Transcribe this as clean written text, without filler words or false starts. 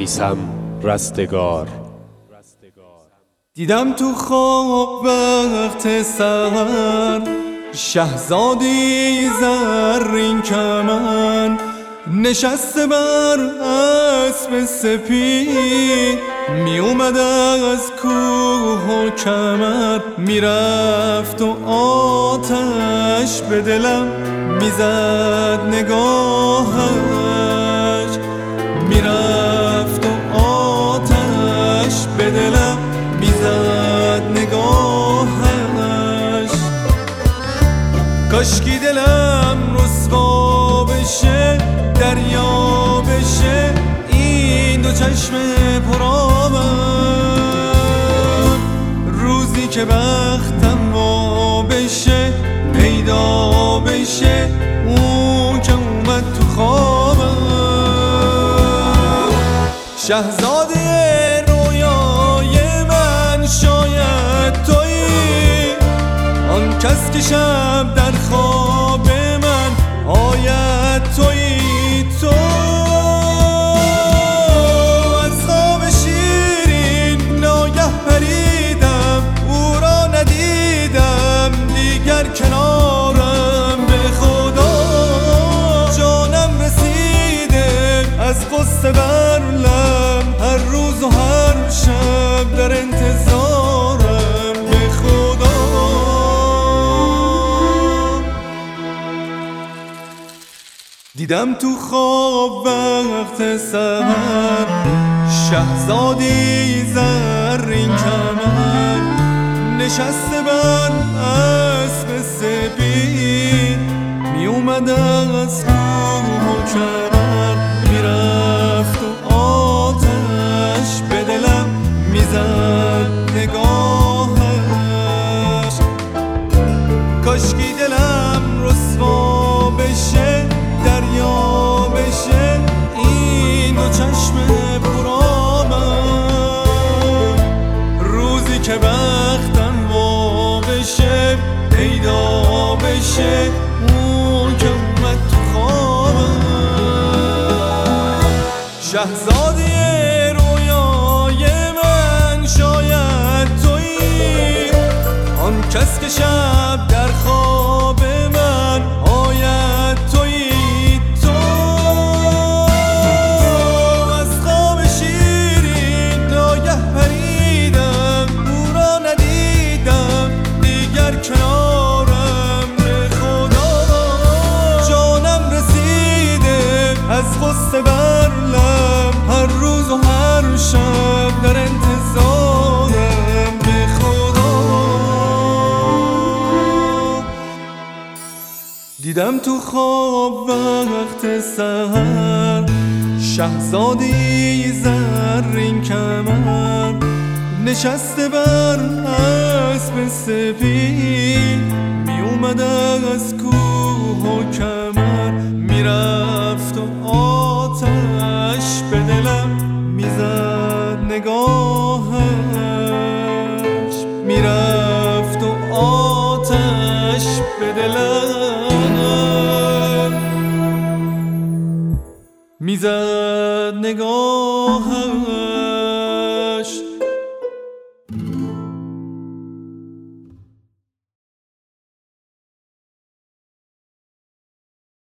میثم رستگار. دیدم تو خواب وقت سحر شهزادی زرین کمن نشسته بر اسب سپید می اومد از کوه و کمر میرفت و آتش به دلم میزد نگاهش میرفت و آتش به دلم میزد نگاهش کاشکی دلم رسوا بشه دریا بشه این دو چشم پرآبم روزی که بختم وا بشه پیدا بشه اون که اومد تو خوابم شهزاده رویای من شاید تویی آن کس که شب در خواب من آید تویی تو از خواب شیرین ناگه پریدم او را ندیدم دیگر کنارم به خدا جانم رسیده از غصه بر لب هر روز و هر شب در انتظارم به خدا دیدم تو خواب وقت سحر شهزادی زرین کمر نشسته بر اسب سپید می اومد از کوه و کمر میرفت و آتش به دلم میزد نگاهش کاشکی دلم رسوا بشه دریا بشه این دو چشم پرآبم روزی که بختم وا بشه پیدا بشه اون که اومد تو خوابم شهزادی رویای من شاید تویی آن کس که شب در خواب من آید تویی تو از خواب شیرین ناگه پریدم او را ندیدم دیگر کنارم به خدا جانم رسیده از غصه بر لب هر روز و هر شب در انتظارم به خدا دیدم تو خواب وقت سحر شهزادی زرین کمر نشسته بر اسب سپید می اومد از کوه و کمر میرفت و آتش به دلم میزد نگاهش میرفت و آتش به دلم میزد نگاهش